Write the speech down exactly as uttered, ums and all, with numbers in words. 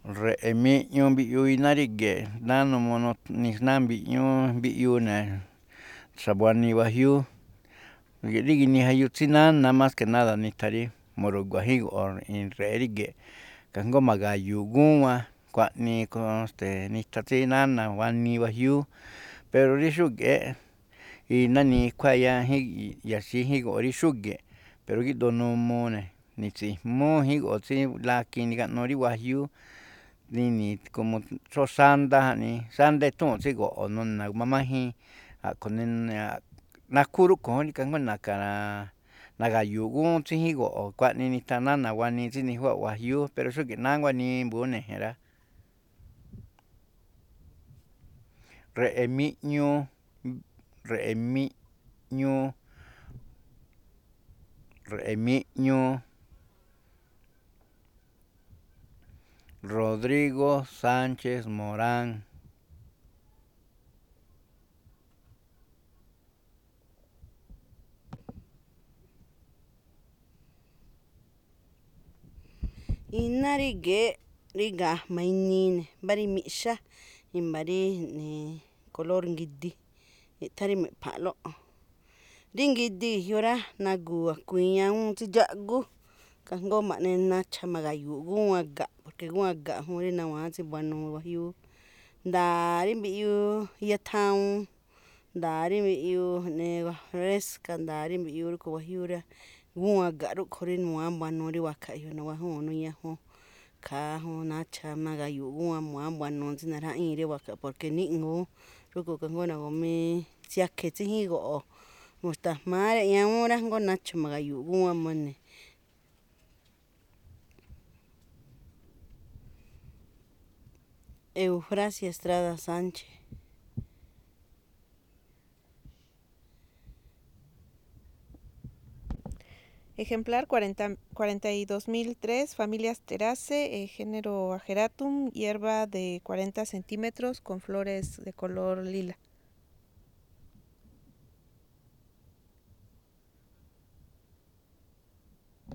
Re'emi'ñu mbi'yuynarigue nanu mono nijna mbi'ñu mbi'yune xabuani guajiu rigini tsinana mas que nada nitjari moruguajigo'o in re'e ríge'e kajngu magayu guan kua'ani este nitja tsinana bani guajiu pero rí xúge'e y nani kjua'aya yaxíjigo'o rí xúge̱'ë pero gíꞌdoo numune nitsijmújigo̱ꞌ tsi lakin nika'nu rí guajiu nini como xóo xanda jaꞌni xanda ithúu̱n tsígo̱ꞌo̱ mamájin a̱ꞌkhuo̱ nakhu rúꞌkhuo̱n kajngó naka nagayu gúún tsíjigo̱ꞌo̱ kuaꞌnii nitja nána guanii tsinijúa̱ꞌ guajiú pero xúge̱ꞌ nánguá nimbu ne̱ rá. Re'emi'ñu, re'emi'ñu, re'emi'ñu, Rodrigo Sánchez Morán. Iná ríge̱ꞌ rí ga̱jma̱ inii ne̱ mbá rí miꞌxá i̱mba̱ rí ja̱ꞌnii color ngidi i̱ꞌtha̱ rí miꞌpha̱ꞌlóꞌ rí ngidi ge̱jyoꞌ rá nagu̱u̱ a̱kui̱in awúun tsí dxáꞌgú kajngó ma̱ꞌne nacha̱ ma̱ga̱yu̱u̱ꞌ gúwan ga̱ꞌ porque gúwan ga̱ꞌ juun rí nawa̱a̱n tsí buanuu wajiúú nda̱a̱ rí mbiꞌyuu iya thawuun nda̱a̱ rí mbiꞌyuu ja̱ꞌnii fresca nda̱a̱ rí mbiꞌyuu rúꞌkhue̱n wajiúú rá gúwan ga̱ꞌ rúꞌkhue̱n rí mu̱wa̱a̱n buanuu rí wakaꞌ e̱yo̱o̱ nawajúu̱n nuñajun khaa jun nacha̱ maga̱yu̱u̱ꞌ gúwan mu̱wa̱a̱n buanuu tsí najraꞌíi̱n rí wakaꞌ porque níꞌngu̱ún rúꞌkhue̱n kajngó na̱gu̱mii tsiakhe̱ tsíjígo̱ꞌo̱ mu̱xta̱jmáá réꞌñan awúún rá jngó nacha̱ ma̱ga̱yu̱u̱ꞌ gúwan muene̱. Eufrasia Estrada Sánchez. Ejemplar cuarenta, cuarenta y dos mil tres, familia Asteraceae, eh, género Ageratum, hierba de cuarenta centímetros con flores de color lila.